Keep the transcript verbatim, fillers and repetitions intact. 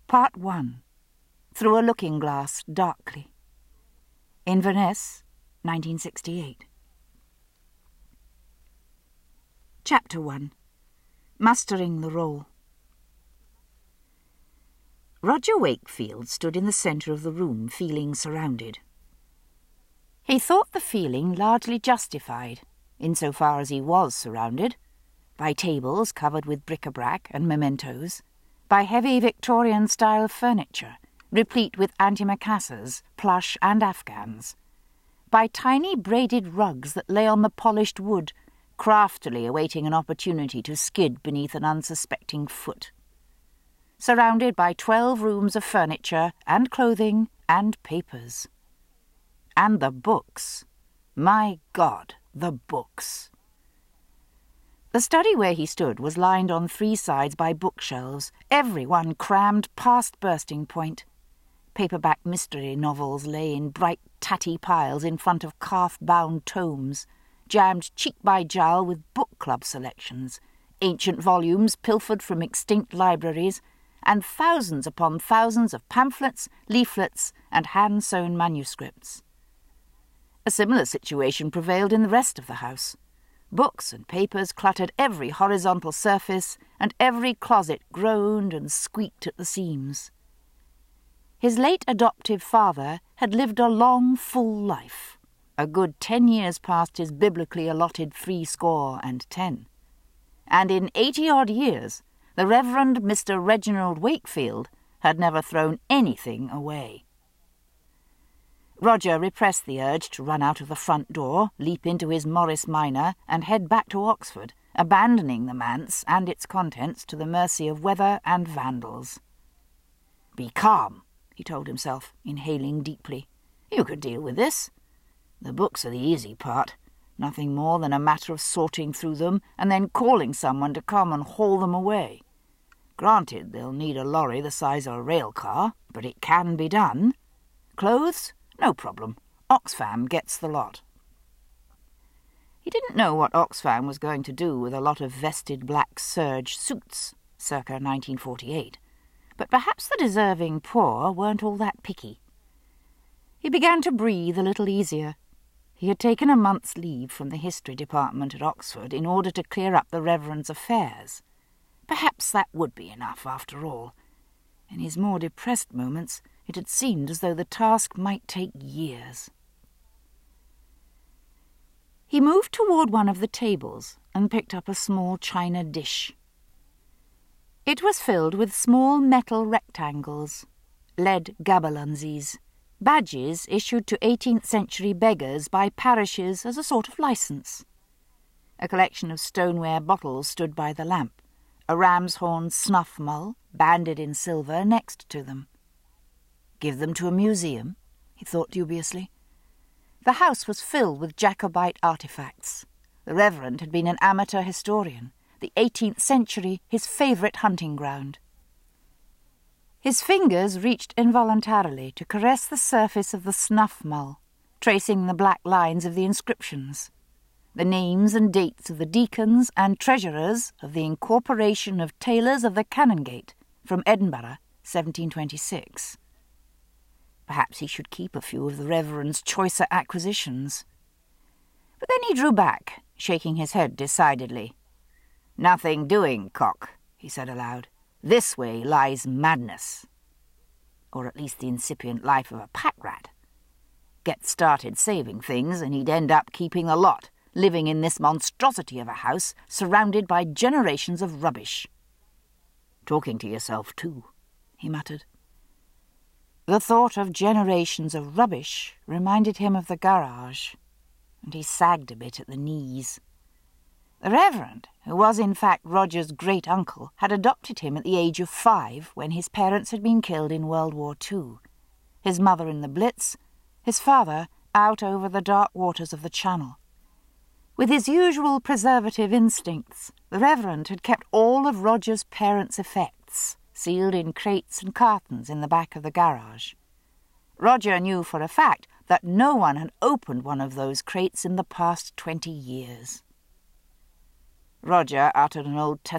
Part one. Through a Looking Glass, Darkly. Inverness, nineteen sixty-eight. Chapter one. Mustering the Roll. Roger Wakefield stood in the centre of the room, feeling surrounded. He thought the feeling largely justified, insofar as he was surrounded, by tables covered with bric-a-brac and mementos, by heavy Victorian-style furniture, replete with antimacassars, plush and Afghans, by tiny braided rugs that lay on the polished wood, craftily awaiting an opportunity to skid beneath an unsuspecting foot. Surrounded by twelve rooms of furniture and clothing and papers. And the books. My God, the books. The study where he stood was lined on three sides by bookshelves, every one crammed past bursting point. Paperback mystery novels lay in bright, tatty piles in front of calf-bound tomes, jammed cheek by jowl with book club selections, ancient volumes pilfered from extinct libraries, and thousands upon thousands of pamphlets, leaflets, and hand-sewn manuscripts. A similar situation prevailed in the rest of the house. Books and papers cluttered every horizontal surface, and every closet groaned and squeaked at the seams. His late adoptive father had lived a long, full life, a good ten years past his biblically allotted threescore and ten. And in eighty-odd years, the Reverend Mister Reginald Wakefield had never thrown anything away. Roger repressed the urge to run out of the front door, leap into his Morris Minor, and head back to Oxford, abandoning the manse and its contents to the mercy of weather and vandals. "Be calm," he told himself, inhaling deeply. "You could deal with this. The books are the easy part, nothing more than a matter of sorting through them and then calling someone to come and haul them away. Granted, they'll need a lorry the size of a rail car, but it can be done. Clothes? No problem. Oxfam gets the lot." He didn't know what Oxfam was going to do with a lot of vested black serge suits, circa nineteen forty-eight, but perhaps the deserving poor weren't all that picky. He began to breathe a little easier. He had taken a month's leave from the history department at Oxford in order to clear up the Reverend's affairs. Perhaps that would be enough, after all. In his more depressed moments, it had seemed as though the task might take years. He moved toward one of the tables and picked up a small china dish. It was filled with small metal rectangles, lead gaberlunzies, badges issued to eighteenth century beggars by parishes as a sort of licence. A collection of stoneware bottles stood by the lamp, a ram's horn snuff mull, banded in silver, next to them. Give them to a museum, he thought dubiously. The house was filled with Jacobite artefacts. The Reverend had been an amateur historian, the eighteenth century his favourite hunting ground. His fingers reached involuntarily to caress the surface of the snuff mull, tracing the black lines of the inscriptions, the names and dates of the deacons and treasurers of the Incorporation of Tailors of the Canongate from Edinburgh, seventeen twenty-six. Perhaps he should keep a few of the Reverend's choicer acquisitions. But then he drew back, shaking his head decidedly. "Nothing doing, cock," he said aloud. "This way lies madness. Or at least the incipient life of a pack rat. Get started saving things and he'd end up keeping the lot, living in this monstrosity of a house surrounded by generations of rubbish." "Talking to yourself, too," he muttered. The thought of generations of rubbish reminded him of the garage, and he sagged a bit at the knees. The Reverend, who was in fact Roger's great-uncle, had adopted him at the age of five when his parents had been killed in World War Two, his mother in the Blitz, his father out over the dark waters of the Channel. With his usual preservative instincts, the Reverend had kept all of Roger's parents' effects, sealed in crates and cartons in the back of the garage. Roger knew for a fact that no one had opened one of those crates in the past twenty years. Roger uttered an Old Testament